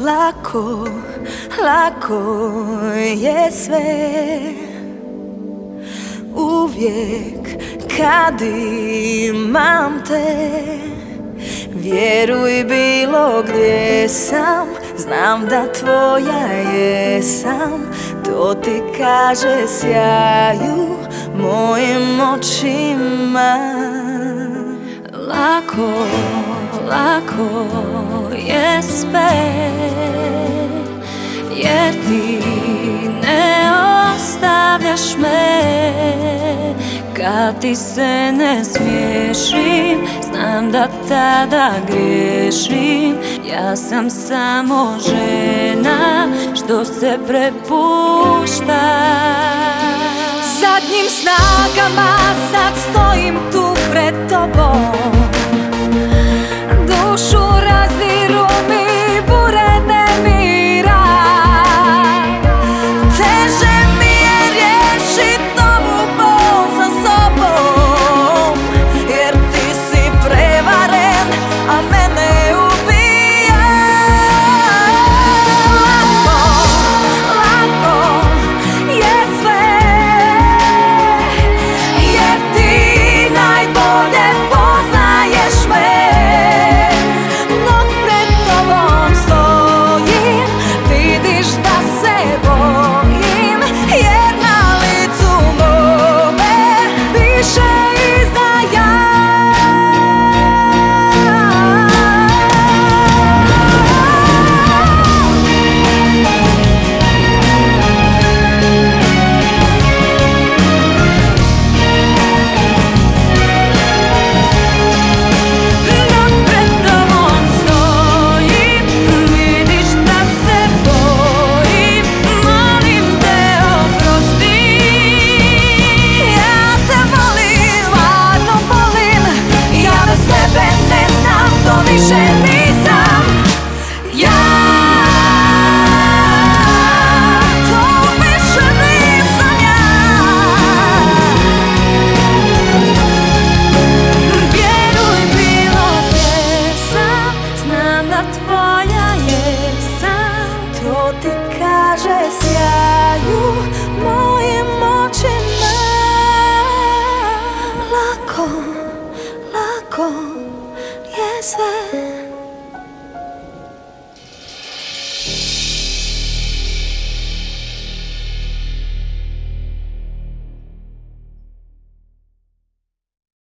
lako, lako je sve. Uvijek kad imam te, vjeruj bilo gdje sam, znam da tvoja jesam. To ti kaže sjaju mojim očima. Lako, lako je sve, jer ti ne ostavljaš me. Kad ti se ne smiješim, znam da tada griješim. Ja sam samo žena što se prepušta. Zadnjim snagama sad stojim tu pred tobom. Dušu razdiru mi bure nemira. Teže mi je riješit novu bol sa sobom, jer ti si prevaren, a mene ubija. Lako, lako je sve, jer ti najbolje poznaješ me. Dok pred tobom stojim, vidiš da se bojim, jer na licu mome piše izdaja. Dok pred tobom stojim, vidiš da se bojim, molim te oprosti. Ja te volim, stvarno volim, ja bez tebe ne znam, to više nisam ja. To više nisam ja. Vjeruj bilo gdje sam, znam da tvoja jesam. To ti kaže sjaju mojim očima. Lako, lako je sve.